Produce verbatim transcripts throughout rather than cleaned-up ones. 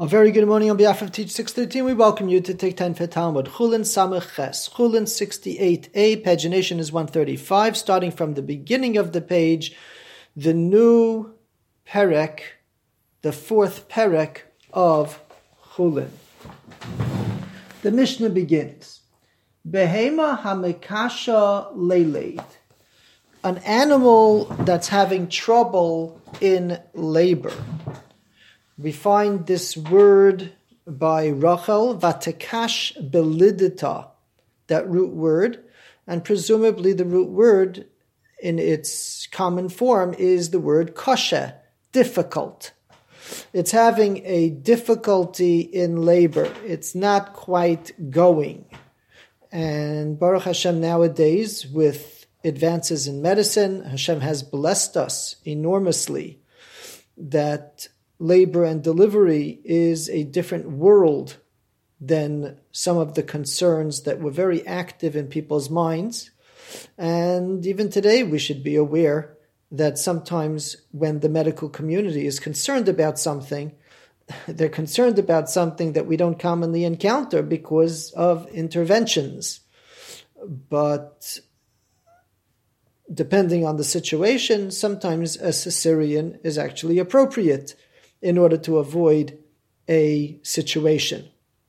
A very good morning on behalf of Teach six thirteen. We welcome you to Take ten for Talmud. Chulin Samech Ches. Chulin sixty-eight A. Pagination is one thirty-five. Starting from the beginning of the page, the new Perek, the fourth Perek of Chulin. The Mishnah begins. Behema hamekasha leleid. An animal that's having trouble in labor. We find this word by Rachel, vatekash belidita, that root word, and presumably the root word in its common form is the word kasha, difficult. It's having a difficulty in labor. It's not quite going. And Baruch Hashem, nowadays, with advances in medicine, Hashem has blessed us enormously that labor and delivery is a different world than some of the concerns that were very active in people's minds. And even today, we should be aware that sometimes when the medical community is concerned about something, they're concerned about something that we don't commonly encounter because of interventions. But depending on the situation, sometimes a cesarean is actually appropriate in order to avoid a situation.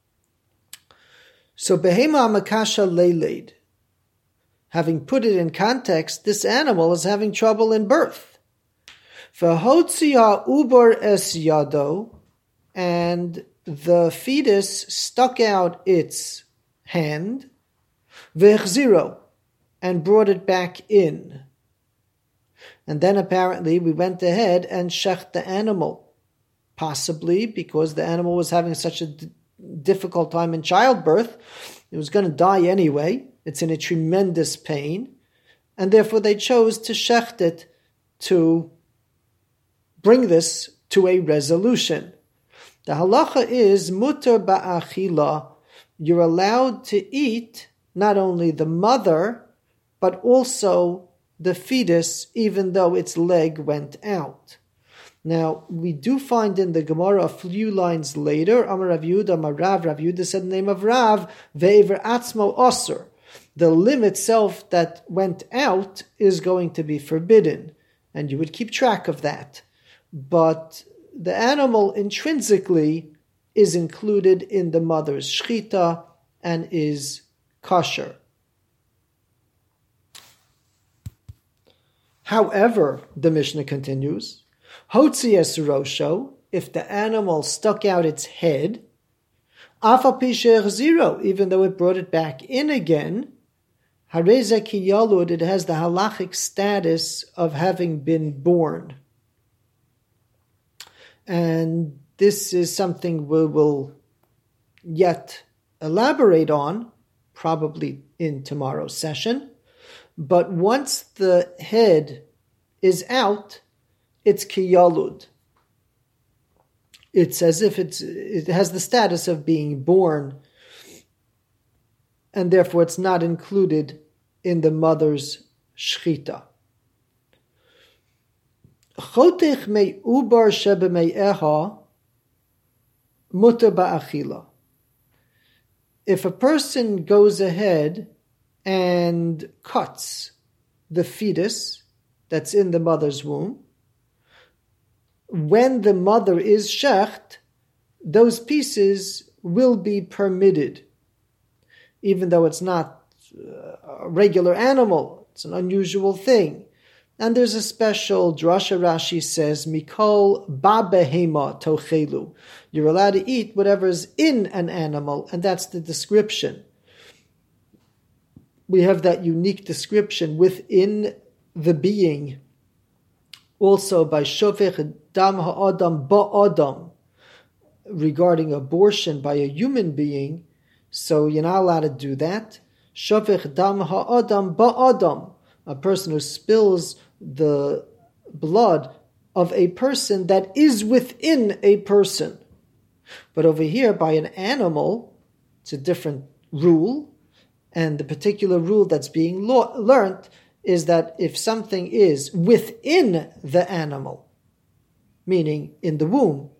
So, behema makasha leleid. Having put it in context, this animal is having trouble in birth. V'hotzia ubar es yado, and the fetus stuck out its hand, v'echziro, and brought it back in. And then apparently we went ahead and shech the animal. Possibly because the animal was having such a d- difficult time in childbirth, it was going to die anyway. It's in a tremendous pain, and therefore they chose to shecht it to bring this to a resolution. The halacha is mutar ba'achila. You're allowed to eat not only the mother, but also the fetus, even though its leg went out. Now, we do find in the Gemara a few lines later, Amar Rav Yehuda, Amar Rav, Rav Yehuda said the name of Rav, Ve'ever Atzmo Osir. The limb itself that went out is going to be forbidden, and you would keep track of that. But the animal intrinsically is included in the mother's shchita and is kosher. However, the Mishnah continues, Hotzi es rosho, if the animal stuck out its head, afa pisher zero, even though it brought it back in again, hareza ki yalud, it has the halachic status of having been born. And this is something we will yet elaborate on, probably in tomorrow's session. But once the head is out, it's kiyalud. It's as if it's it has the status of being born, and therefore it's not included in the mother's shchita. Chotech mei ubar shebemei'eha mutar ba'achila. If a person goes ahead and cuts the fetus that's in the mother's womb, when the mother is shecht, those pieces will be permitted, even though it's not a regular animal, it's an unusual thing. And there's a special drasha. Rashi says, Mikol ba behema tochelu. You're allowed to eat whatever's in an animal, and that's the description. We have that unique description within the being, also by Shofech Dam Ha'adam Ba'adam, regarding abortion by a human being, so you're not allowed to do that. Shofech Dam Ha'adam Ba'adam, a person who spills the blood of a person that is within a person. But over here, by an animal, it's a different rule, and the particular rule that's being lo- learnt is that if something is within the animal, meaning in the womb,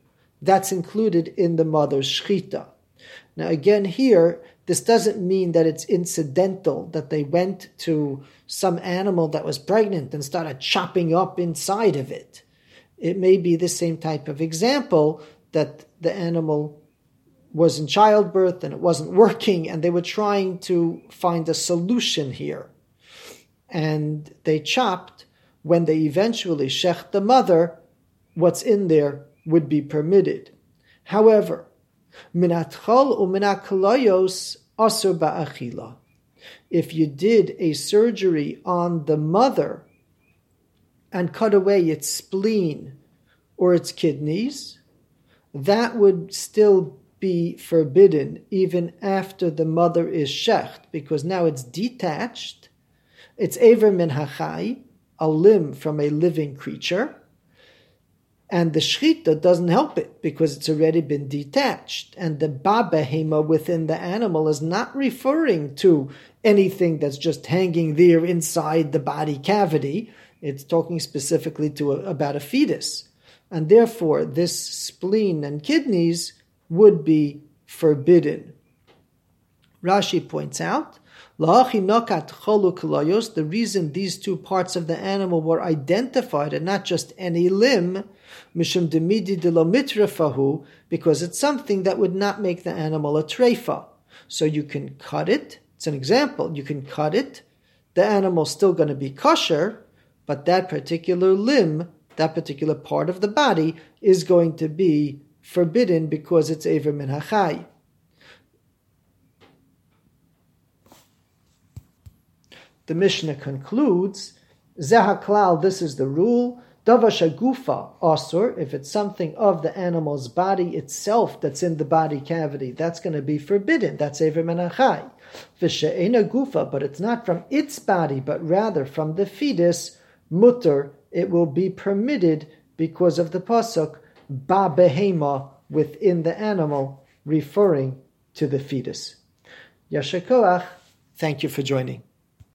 that's included in the mother's shchita. Now again here, this doesn't mean that it's incidental, that they went to some animal that was pregnant and started chopping up inside of it. It may be the same type of example, that the animal was in childbirth and it wasn't working, and they were trying to find a solution here. And they chopped. When they eventually shech the mother, what's in there would be permitted. However, minatchol u'minaklayos asur ba'achila. If you did a surgery on the mother and cut away its spleen or its kidneys, that would still be forbidden even after the mother is shecht, because now it's detached. It's Eiver min hachai, a limb from a living creature, and the shchita doesn't help it because it's already been detached. And the babehema within the animal is not referring to anything that's just hanging there inside the body cavity. It's talking specifically to a, about a fetus. And therefore, this spleen and kidneys would be forbidden. Rashi points out, the reason these two parts of the animal were identified and not just any limb, because it's something that would not make the animal a treifa. So you can cut it. It's an example. You can cut it. The animal's still going to be kosher, but that particular limb, that particular part of the body, is going to be forbidden because it's Eiver min hachai. The Mishnah concludes, Zeh haklal, this is the rule, Davar shagufa asur, if it's something of the animal's body itself that's in the body cavity, that's going to be forbidden. That's Eiver min hachai. V'she'ena gufa, but it's not from its body, but rather from the fetus, mutter, it will be permitted because of the pasuk, ba behema, within the animal, referring to the fetus. Yasher koach, thank you for joining.